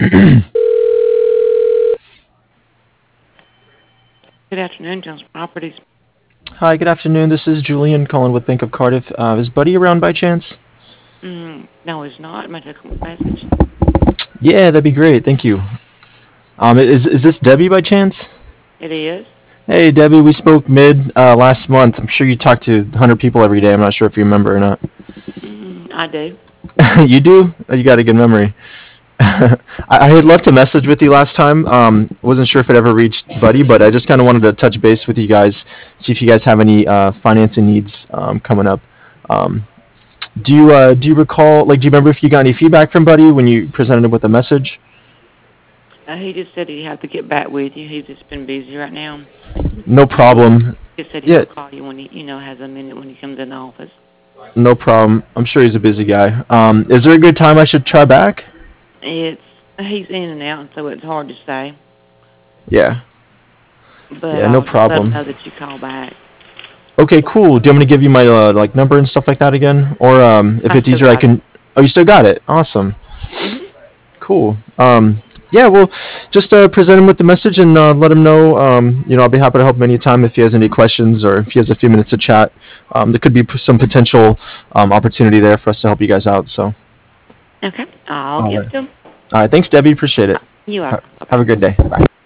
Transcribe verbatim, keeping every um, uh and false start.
Good afternoon, Jones Properties. Hi, good afternoon. This is Julian calling with Bank of Cardiff. Uh, is Buddy around by chance? Mm, no, it's not. My take a message. Yeah, that'd be great. Thank you. Um, is is this Debbie by chance? It is. Hey, Debbie, we spoke mid uh, last month. I'm sure you talk to one hundred people every day. I'm not sure if you remember or not. Mm, I do. You do? Oh, you got a good memory. I, I had left a message with you last time. Um, wasn't sure if it ever reached Buddy, but I just kind of wanted to touch base with you guys, see if you guys have any uh, financing needs um, coming up. Um, do you uh, do you recall? Like, do you remember if you got any feedback from Buddy when you presented him with a message? Uh, he just said he'd have to get back with you. He's just been busy right now. No problem. He just said Yeah, he'll call you when he, you know, has a minute when he comes in the office. no problem. I'm sure he's a busy guy. Um, is there a good time I should try back? It's he's in and out, and so it's hard to say. Yeah. But Yeah, no I'll just let him problem. know that you call back. Okay, cool. Do you want me to give you my uh, like number and stuff like that again, or um, if I it's still easier, I got it. can. Oh, you still got it. Awesome. Mhm. Cool. Um, yeah, well, just uh, present him with the message and uh, let him know. Um, you know, I'll be happy to help him anytime if he has any questions or if he has a few minutes to chat. Um, there could be p- some potential um, opportunity there for us to help you guys out. So, Okay. I'll all give right. it to him. All right. Thanks, Debbie. Appreciate it. You are. Ha- Bye bye. Have a good day. Bye.